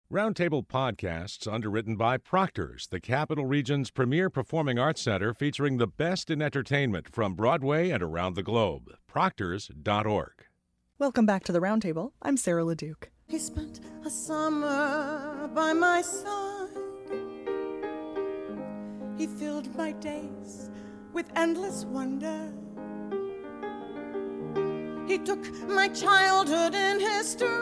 Roundtable Podcasts, underwritten by Proctor's, the Capital Region's premier performing arts center featuring the best in entertainment from Broadway and around the globe. Proctors.org. Welcome back to the Roundtable. I'm Sarah LeDuc. He spent a summer by my side. He filled my days with endless wonder. He took my childhood in his stride,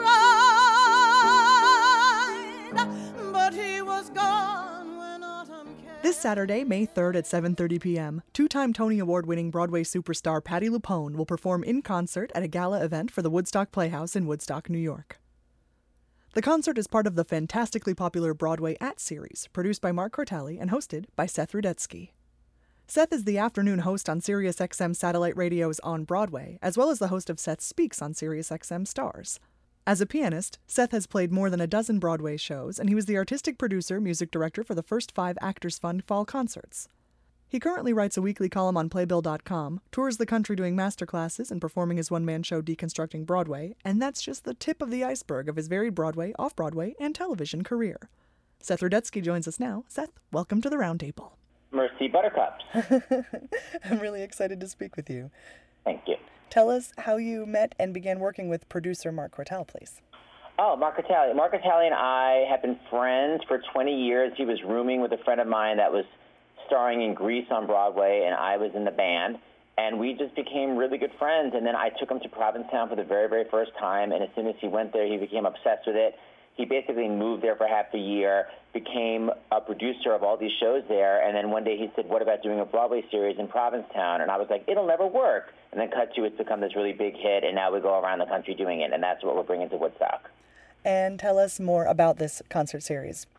but he was gone when autumn came. This Saturday, May 3rd at 7:30 p.m., two-time Tony Award-winning Broadway superstar Patti LuPone will perform in concert at a gala event for the Woodstock Playhouse in Woodstock, New York. The concert is part of the fantastically popular Broadway At series, produced by Mark Cortelli and hosted by Seth Rudetsky. Seth is the afternoon host on SiriusXM Satellite Radio's On Broadway, as well as the host of Seth Speaks on SiriusXM Stars. As a pianist, Seth has played more than a dozen Broadway shows, and he was the artistic producer, music director for the first 5 Actors Fund fall concerts. He currently writes a weekly column on Playbill.com, tours the country doing masterclasses and performing his one-man show Deconstructing Broadway, and that's just the tip of the iceberg of his varied Broadway, off-Broadway, and television career. Seth Rudetsky joins us now. Seth, welcome to the Roundtable. Merci, Buttercups. I'm really excited to speak with you. Thank you. Tell us how you met and began working with producer Mark Cortelli, please. Oh, Mark Cortelli. Mark Cortelli and I have been friends for 20 years. He was rooming with a friend of mine that was starring in Grease on Broadway, and I was in the band. And we just became really good friends. And then I took him to Provincetown for the very, very first time. And as soon as he went there, he became obsessed with it. He basically moved there for half a year, became a producer of all these shows there, and then one day he said, what about doing a Broadway series in Provincetown? And I was like, it'll never work. And then cut to it's become this really big hit, and now we go around the country doing it, and that's what we're bringing to Woodstock. And tell us more about this concert series.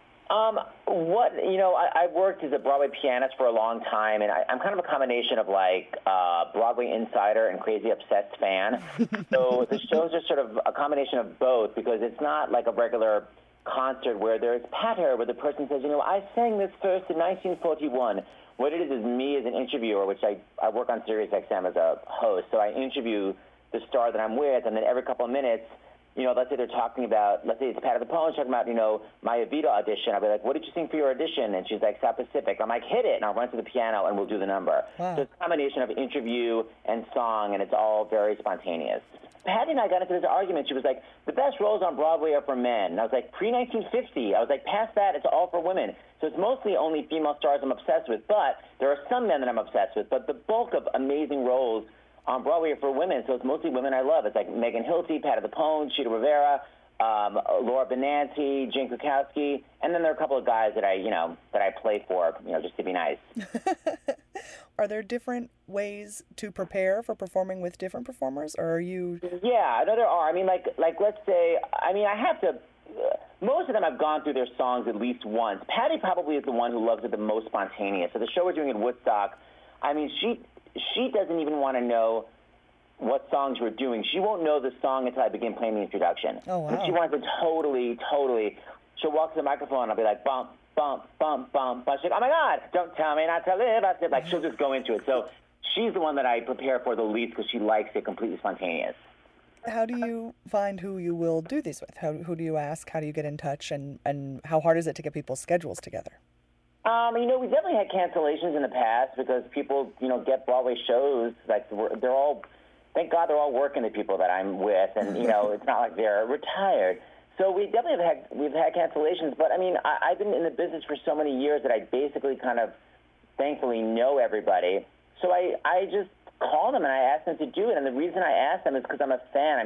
I've worked as a Broadway pianist for a long time, and I'm kind of a combination of like Broadway insider and crazy obsessed fan. So the shows are sort of a combination of both, because it's not like a regular concert where there's patter, where the person says, I sang this first in 1941. What it is me as an interviewer, which I work on SiriusXM as a host, so I interview the star that I'm with, and then every couple of minutes, let's say they're talking about, let's say it's Patti LuPone talking about, my Evita audition. I'll be like, what did you sing for your audition? And she's like, South Pacific. I'm like, hit it. And I'll run to the piano and we'll do the number. Wow. So it's a combination of interview and song, and it's all very spontaneous. Patti and I got into this argument. She was like, the best roles on Broadway are for men. And I was like, pre-1950. I was like, past that, it's all for women. So it's mostly only female stars I'm obsessed with. But there are some men that I'm obsessed with. But the bulk of amazing roles on Broadway are for women, so it's mostly women I love. It's like Megan Hilty, Patti LuPone, Chita Rivera, Laura Benanti, Jane Krakowski, and then there are a couple of guys that I play for, just to be nice. Are there different ways to prepare for performing with different performers, or are you? Yeah, no, there are. I mean, like let's say, I have to. Most of them I've gone through their songs at least once. Patti probably is the one who loves it the most spontaneous. So the show we're doing in Woodstock, she doesn't even want to know what songs we're doing. She won't know the song until I begin playing the introduction. Oh, wow. She wants to totally, she'll walk to the microphone and I'll be like, bump, bump, bump, bump. She's like, oh, my God, don't tell me not to live. I said, like, she'll just go into it. So she's the one that I prepare for the least because she likes it completely spontaneous. How do you find who you will do these with? Who do you ask? How do you get in touch? And how hard is it to get people's schedules together? We definitely had cancellations in the past because people, get Broadway shows. Like they're all, thank God, they're all working, the people that I'm with, and it's not like they're retired. So we definitely we've had cancellations. But I've been in the business for so many years that I basically kind of, thankfully, know everybody. So I just call them and I ask them to do it. And the reason I ask them is because I'm a fan.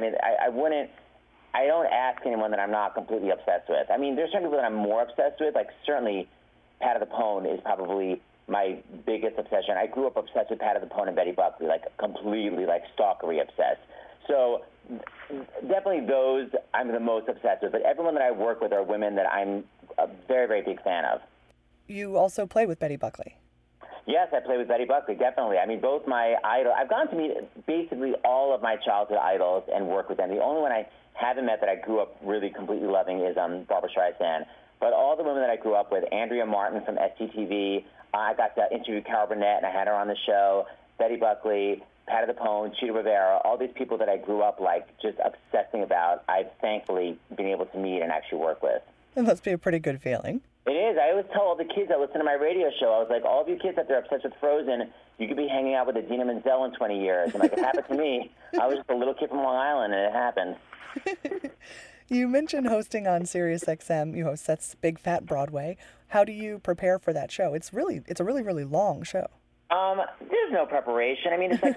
I don't ask anyone that I'm not completely obsessed with. There's certain people that I'm more obsessed with. Like certainly, Patti LuPone is probably my biggest obsession. I grew up obsessed with Patti LuPone and Betty Buckley, like completely, like stalkery obsessed. So definitely those I'm the most obsessed with. But everyone that I work with are women that I'm a very, very big fan of. You also play with Betty Buckley. Yes, I play with Betty Buckley, definitely. Both my idols. I've gone to meet basically all of my childhood idols and work with them. The only one I haven't met that I grew up really completely loving is Barbra Streisand. But all the women that I grew up with, Andrea Martin from SCTV, I got to interview Carol Burnett, and I had her on the show. Betty Buckley, Patti LuPone, Chita Rivera, all these people that I grew up like just obsessing about, I've thankfully been able to meet and actually work with. It must be a pretty good feeling. It is. I always tell all the kids that listen to my radio show, I was like, all of you kids that are obsessed with Frozen, you could be hanging out with Idina Menzel in 20 years. And like, it happened to me. I was just a little kid from Long Island, and it happened. You mentioned hosting on SiriusXM. You host Seth's Big Fat Broadway. How do you prepare for that show? It's a really, really long show. There's no preparation. I mean, it's like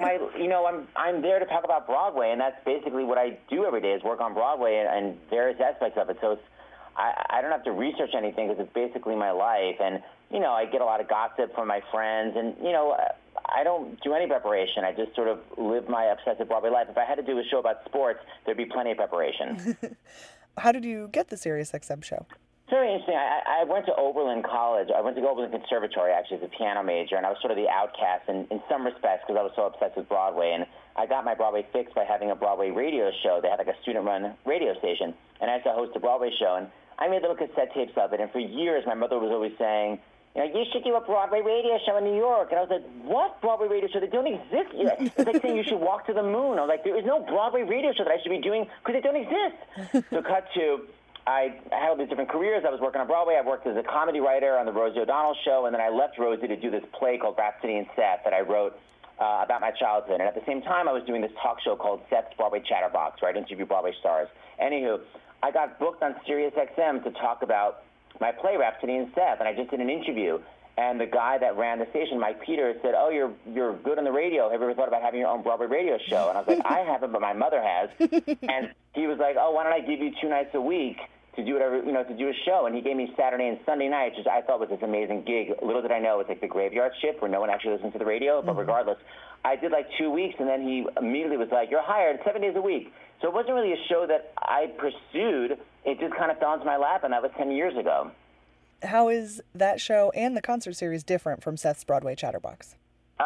I'm there to talk about Broadway, and that's basically what I do every day is work on Broadway and various aspects of it. So I don't have to research anything because it's basically my life. And, I get a lot of gossip from my friends, and, I don't do any preparation. I just sort of live my obsessive Broadway life. If I had to do a show about sports, there'd be plenty of preparation. How did you get the SiriusXM show? It's very interesting. I went to Oberlin College. I went to Oberlin Conservatory, actually, as a piano major, and I was sort of the outcast in some respects because I was so obsessed with Broadway. And I got my Broadway fix by having a Broadway radio show. They had like a student-run radio station, and I used to host a Broadway show. And I made little cassette tapes of it, and for years my mother was always saying, you should do a Broadway radio show in New York. And I was like, what Broadway radio show? They don't exist yet. It's like saying you should walk to the moon. I was like, there is no Broadway radio show that I should be doing because they don't exist. So cut to, I had all these different careers. I was working on Broadway. I worked as a comedy writer on the Rosie O'Donnell show, and then I left Rosie to do this play called Rhapsody in Seth that I wrote about my childhood. And at the same time, I was doing this talk show called Seth's Broadway Chatterbox, where I'd interview Broadway stars. Anywho, I got booked on SiriusXM to talk about my play Rhapsody in Seth, and I just did an interview. And the guy that ran the station, Mike Peters, said, oh, you're good on the radio. Have you ever thought about having your own Broadway radio show? And I was like, I haven't, but my mother has. And he was like, oh, why don't I give you 2 nights a week to do whatever, to do a show? And he gave me Saturday and Sunday nights, which I thought was this amazing gig. Little did I know it was like the graveyard shift where no one actually listens to the radio. But regardless, I did like 2 weeks, and then he immediately was like, you're hired 7 days a week. So it wasn't really a show that I pursued. It just kind of fell into my lap, and that was 10 years ago. How is that show and the concert series different from Seth's Broadway Chatterbox?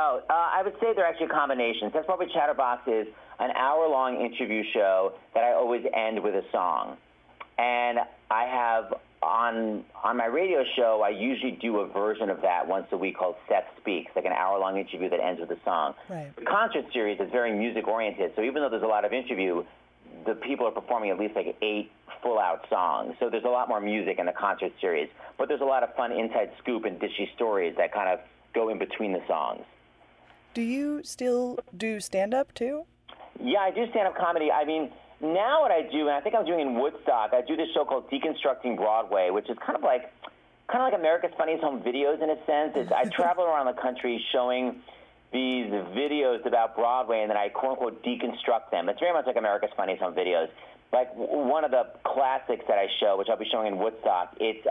I would say they're actually a combination. Seth's Broadway Chatterbox is an hour-long interview show that I always end with a song. And I have, on my radio show, I usually do a version of that once a week called Seth Speaks, like an hour-long interview that ends with a song. Right. The concert series is very music-oriented, so even though there's a lot of interview, the people are performing at least like 8 full-out songs. So there's a lot more music in the concert series. But there's a lot of fun inside scoop and dishy stories that kind of go in between the songs. Do you still do stand-up, too? Yeah, I do stand-up comedy. I mean, now what I do, and I think I'm doing in Woodstock, I do this show called Deconstructing Broadway, which is kind of like America's Funniest Home Videos in a sense. I travel around the country showing these videos about Broadway, and then I quote-unquote deconstruct them. It's very much like America's Funniest Home Videos. Like one of the classics that I show, which I'll be showing in Woodstock, it's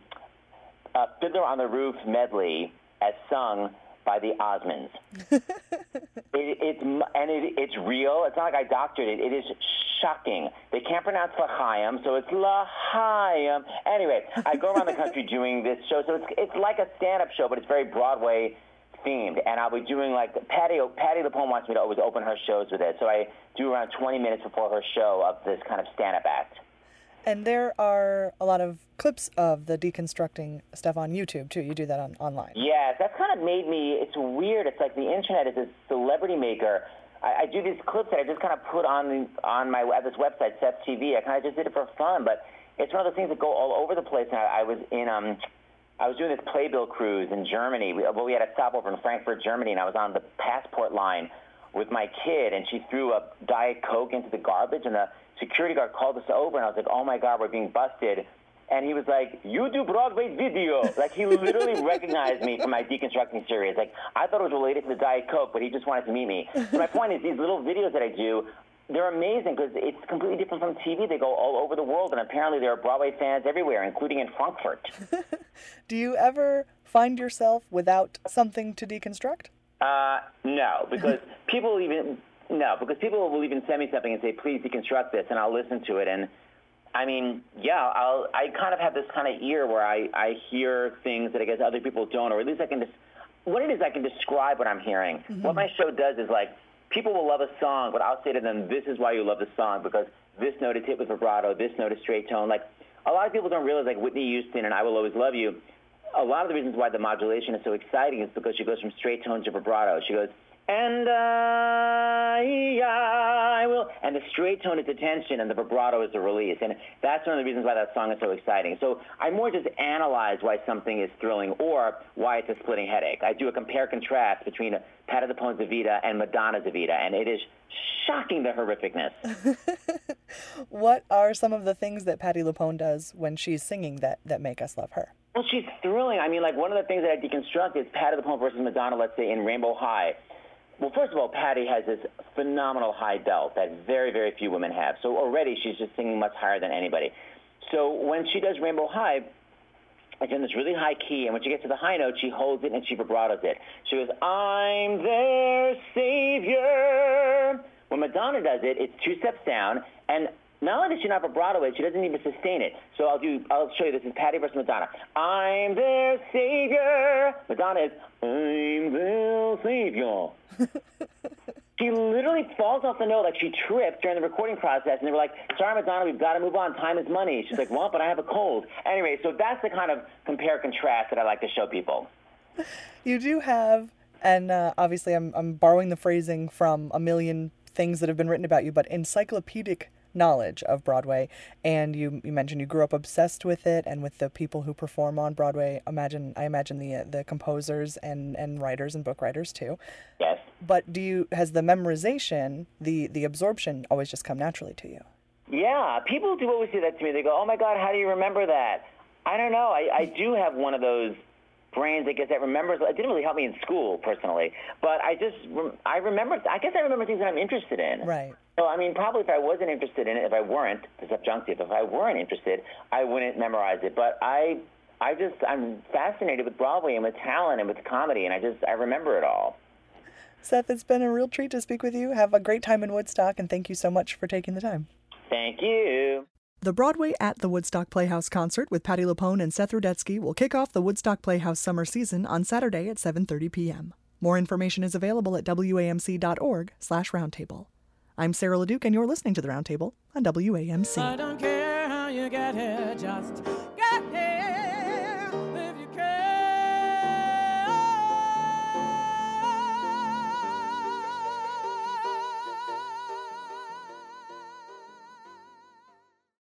a Fiddler on the Roof medley as sung by the Osmonds. It's real. It's not like I doctored it. It is shocking. They can't pronounce L'Chaim, so it's L'Chaim. Anyway, I go around the country doing this show, so it's like a stand-up show, but it's very Broadway themed, and I'll be doing like Patti LuPone wants me to always open her shows with it, so I do around 20 minutes before her show of this kind of stand-up act. And there are a lot of clips of the deconstructing stuff on YouTube too. You do that online. Yeah, that's kind of made me. It's weird. It's like the internet is a celebrity maker. I do these clips that I just kind of put on at this website, Seth TV. I kind of just did it for fun, but it's one of those things that go all over the place. And I was doing this playbill cruise in Germany. We had a stopover in Frankfurt, Germany, and I was on the passport line with my kid, and she threw a Diet Coke into the garbage, and the security guard called us over, and I was like, oh, my God, we're being busted. And he was like, you do Broadway video. Like, he literally recognized me from my deconstructing series. Like, I thought it was related to the Diet Coke, but he just wanted to meet me. So my point is, these little videos that I do, they're amazing because it's completely different from TV. They go all over the world, and apparently there are Broadway fans everywhere, including in Frankfurt. Do you ever find yourself without something to deconstruct? No, because people will even send me something and say, please deconstruct this, and I'll listen to it. And, I mean, yeah, I kind of have this kind of ear where I hear things that I guess other people don't, or at least I can describe what I'm hearing. Mm-hmm. What my show does is, like, people will love a song, but I'll say to them, this is why you love the song, because this note is hit with vibrato, this note is straight tone. Like, a lot of people don't realize, like, Whitney Houston and I Will Always Love You, a lot of the reasons why the modulation is so exciting is because she goes from straight tone to vibrato. She goes And I will. And the straight tone is the tension, and the vibrato is the release. And that's one of the reasons why that song is so exciting. So I more just analyze why something is thrilling or why it's a splitting headache. I do a compare-contrast between Patti LuPone's Evita and Madonna's Evita, and it is shocking the horrificness. What are some of the things that Patti LuPone does when she's singing that make us love her? Well, she's thrilling. I mean, like, one of the things that I deconstruct is Patti LuPone versus Madonna, let's say, in Rainbow High. Well, first of all, Patti has this phenomenal high belt that very, very few women have. So already she's just singing much higher than anybody. So when she does Rainbow High, it's in this really high key, and when she gets to the high note, she holds it and she vibratos it. She goes, I'm their savior. When Madonna does it, it's 2 steps down, and not only does she not vibrato it, she doesn't even sustain it. So I'll show you. This is Patti versus Madonna. I'm their savior. Madonna is, I'm their savior. She literally falls off the note like she tripped during the recording process, and they were like, sorry, Madonna, we've got to move on. Time is money. She's like, well, but I have a cold. Anyway, so that's the kind of compare-contrast that I like to show people. You do have, and obviously I'm borrowing the phrasing from a million things that have been written about you, but encyclopedic knowledge of Broadway, and you mentioned you grew up obsessed with it and with the people who perform on Broadway. I imagine the composers and writers and book writers too. Yes. But has the memorization, the absorption always just come naturally to you? Yeah, people do always say that to me. They go, oh my God, how do you remember that? I don't know. I do have one of those brains, I guess, that remembers. It didn't really help me in school personally, but I remember things that I'm interested in. Right. So, I mean, probably if I wasn't interested in it, if I weren't interested, I wouldn't memorize it. But I'm fascinated with Broadway and with talent and with comedy, and I remember it all. Seth, it's been a real treat to speak with you. Have a great time in Woodstock, and thank you so much for taking the time. Thank you. The Broadway at the Woodstock Playhouse concert with Patti LuPone and Seth Rudetsky will kick off the Woodstock Playhouse summer season on Saturday at 7:30 p.m. More information is available at wamc.org/roundtable. I'm Sarah LeDuc, and you're listening to The Roundtable on WAMC. I don't care how you get here, just